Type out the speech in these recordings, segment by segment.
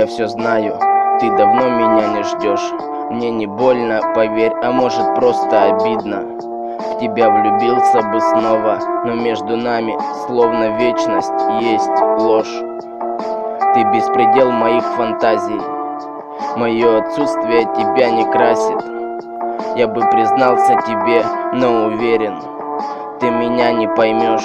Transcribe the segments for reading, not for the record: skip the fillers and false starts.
Я все знаю, ты давно меня не ждешь. Мне не больно, поверь, а может просто обидно. В тебя влюбился бы снова, но между нами словно вечность есть ложь. Ты беспредел моих фантазий, мое отсутствие тебя не красит. Я бы признался тебе, но уверен, ты меня не поймешь.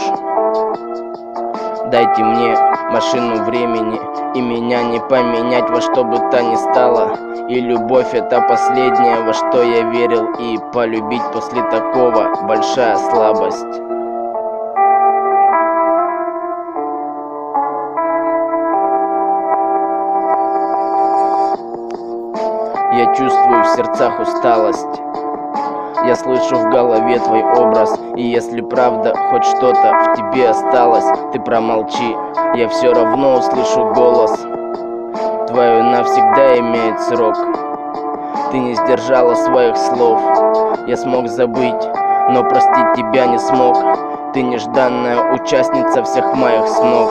Дайте мне машину времени, и меня не поменять во что бы то ни стало. И любовь — это последнее, во что я верил, и полюбить после такого — большая слабость. Я чувствую в сердцах усталость. Я слышу в голове твой образ. И если правда хоть что-то в тебе осталось, ты промолчи, я все равно услышу голос. Твое навсегда имеет срок. Ты не сдержала своих слов. Я смог забыть, но простить тебя не смог. Ты нежданная участница всех моих снов.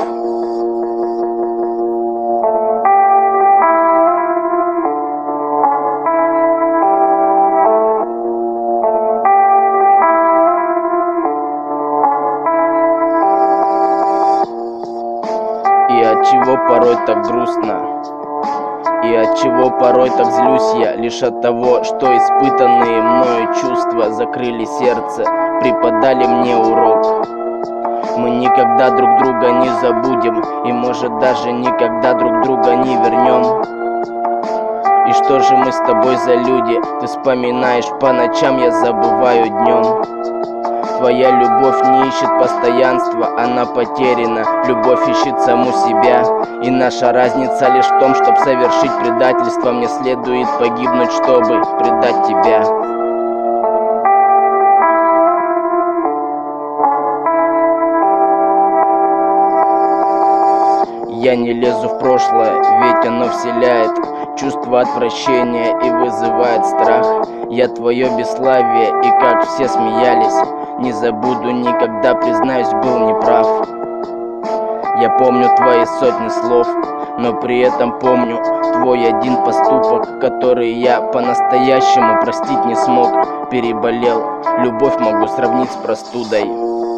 И отчего порой так грустно? И отчего порой так злюсь я? Лишь от того, что испытанные мною чувства закрыли сердце, преподали мне урок. Мы никогда друг друга не забудем, и может даже никогда друг друга не вернем. И что же мы с тобой за люди? Ты вспоминаешь по ночам, я забываю днем. Твоя любовь не ищет постоянства, она потеряна. Любовь ищет саму себя. И наша разница лишь в том, чтобы совершить предательство. Мне следует погибнуть, чтобы предать тебя. Я не лезу в прошлое, ведь оно вселяет чувство отвращения и вызывает страх. Я твое бесславие, и как все смеялись, не забуду никогда, признаюсь, был неправ. Я помню твои сотни слов, но при этом помню твой один поступок, который я по-настоящему простить не смог. Переболел, любовь могу сравнить с простудой.